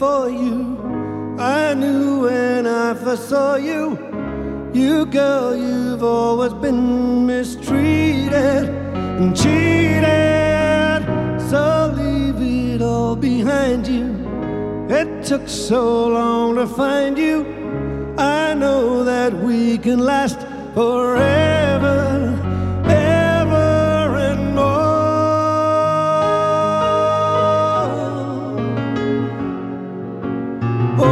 for you. I knew when I first saw you, you girl, you've always been mistreated and cheated. So leave it all behind you. It took so long to find you. I know that we can last forever, ever and more. Oh,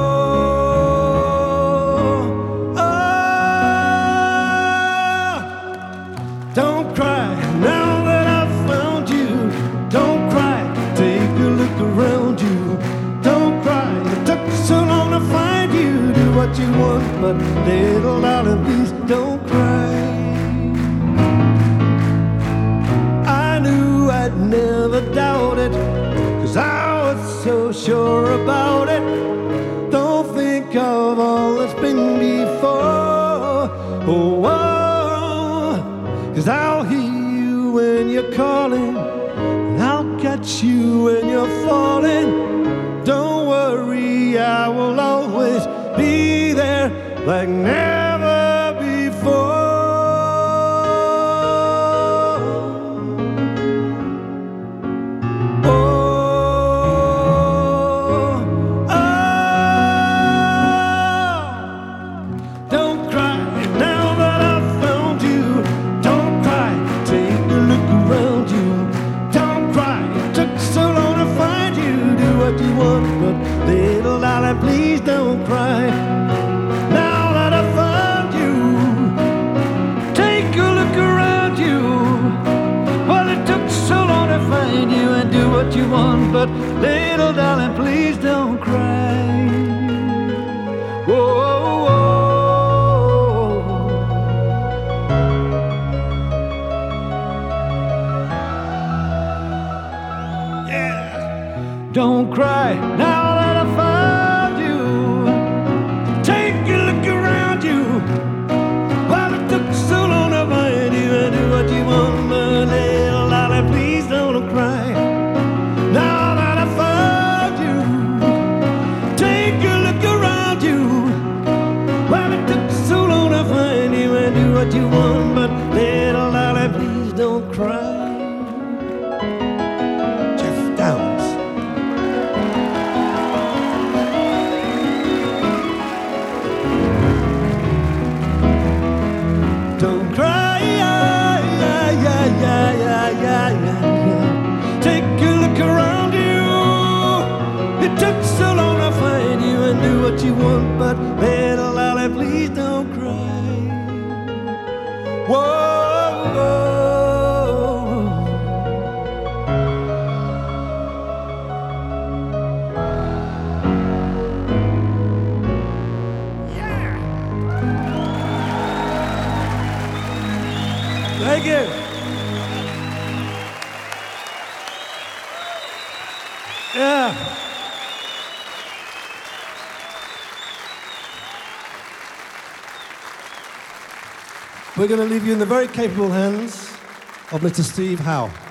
oh, don't cry now that I've found you. Don't cry, take a look around you. Don't cry, it took so long to find you. Do what you want, but little darling, please don't cry. I knew I'd never doubt it, 'cause I was so sure about it. Don't think of all that's been before. Oh, oh, 'cause I'll hear you when you're calling, and I'll catch you when you're falling. Don't worry, I will always be there like never before. Oh, oh, don't cry now that I've found you. Don't cry, take a look around you. Don't cry, it took so long to find you. Do what you want, but little darling, please don't cry. Now that I found you, take a look around you. Well, it took so long to find you, and do what you want, but little darling, please don't cry. Whoa, whoa. Yeah. Don't cry now that I found you. Take a look around you. Well, it took so long to find you, and do what you want, but little darling, please don't cry. Now that I found you, take a look around you. Well, it took so long to find you, and do what you want, but little darling, please don't cry. Jeff Downs. Don't cry, yeah, yeah, yeah, yeah, yeah, yeah, yeah. Take a look around you. It took so long to find you, and do what you want, but little darling, please don't cry. Whoa, whoa. Thank you. Yeah. We're going to leave you in the very capable hands of Mr. Steve Howe.